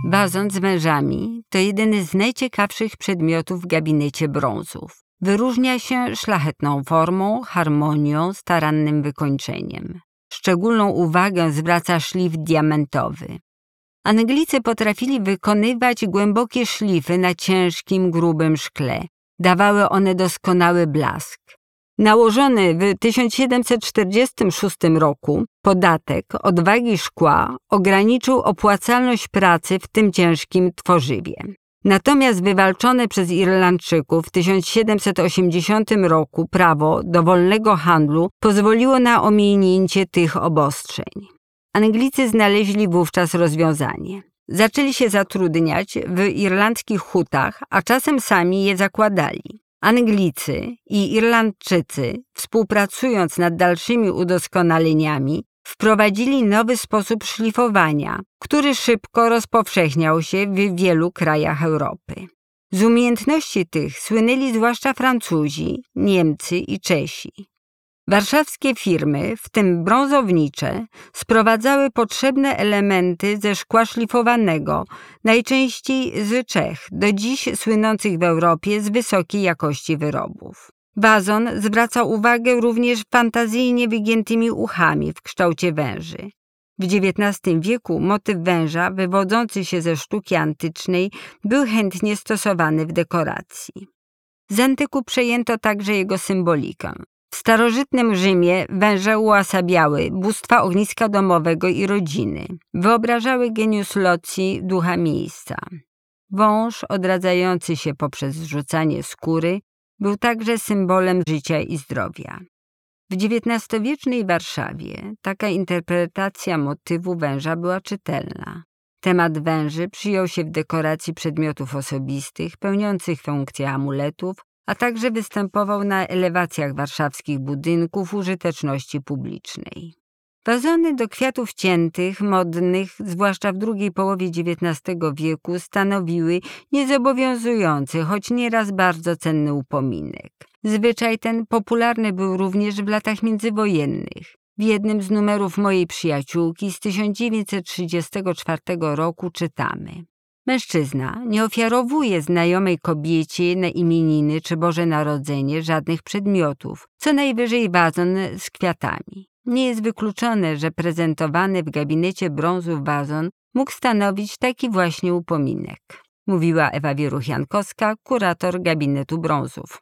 Wazon z wężami to jeden z najciekawszych przedmiotów w gabinecie brązów. Wyróżnia się szlachetną formą, harmonią, starannym wykończeniem. Szczególną uwagę zwraca szlif diamentowy. Anglicy potrafili wykonywać głębokie szlify na ciężkim, grubym szkle. Dawały one doskonały blask. Nałożony w 1746 roku podatek od wagi szkła ograniczył opłacalność pracy w tym ciężkim tworzywie. Natomiast wywalczone przez Irlandczyków w 1780 roku prawo do wolnego handlu pozwoliło na ominięcie tych obostrzeń. Anglicy znaleźli wówczas rozwiązanie. Zaczęli się zatrudniać w irlandzkich hutach, a czasem sami je zakładali. Anglicy i Irlandczycy, współpracując nad dalszymi udoskonaleniami, wprowadzili nowy sposób szlifowania, który szybko rozpowszechniał się w wielu krajach Europy. Z umiejętności tych słynęli zwłaszcza Francuzi, Niemcy i Czesi. Warszawskie firmy, w tym brązownicze, sprowadzały potrzebne elementy ze szkła szlifowanego, najczęściej z Czech, do dziś słynących w Europie z wysokiej jakości wyrobów. Wazon zwraca uwagę również fantazyjnie wygiętymi uchami w kształcie węży. W XIX wieku motyw węża, wywodzący się ze sztuki antycznej, był chętnie stosowany w dekoracji. Z antyku przejęto także jego symbolikę. W starożytnym Rzymie węże uosabiały bóstwa ogniska domowego i rodziny. Wyobrażały genius loci, ducha miejsca. Wąż, odradzający się poprzez zrzucanie skóry, był także symbolem życia i zdrowia. W XIX-wiecznej Warszawie taka interpretacja motywu węża była czytelna. Temat węży przyjął się w dekoracji przedmiotów osobistych, pełniących funkcję amuletów, a także występował na elewacjach warszawskich budynków użyteczności publicznej. Wazony do kwiatów ciętych, modnych, zwłaszcza w drugiej połowie XIX wieku, stanowiły niezobowiązujący, choć nieraz bardzo cenny upominek. Zwyczaj ten popularny był również w latach międzywojennych. W jednym z numerów Mojej przyjaciółki z 1934 roku czytamy: mężczyzna nie ofiarowuje znajomej kobiecie na imieniny czy Boże Narodzenie żadnych przedmiotów, co najwyżej wazon z kwiatami. Nie jest wykluczone, że prezentowany w gabinecie brązu wazon mógł stanowić taki właśnie upominek, mówiła Ewa Wieruch-Jankowska, kurator gabinetu brązów.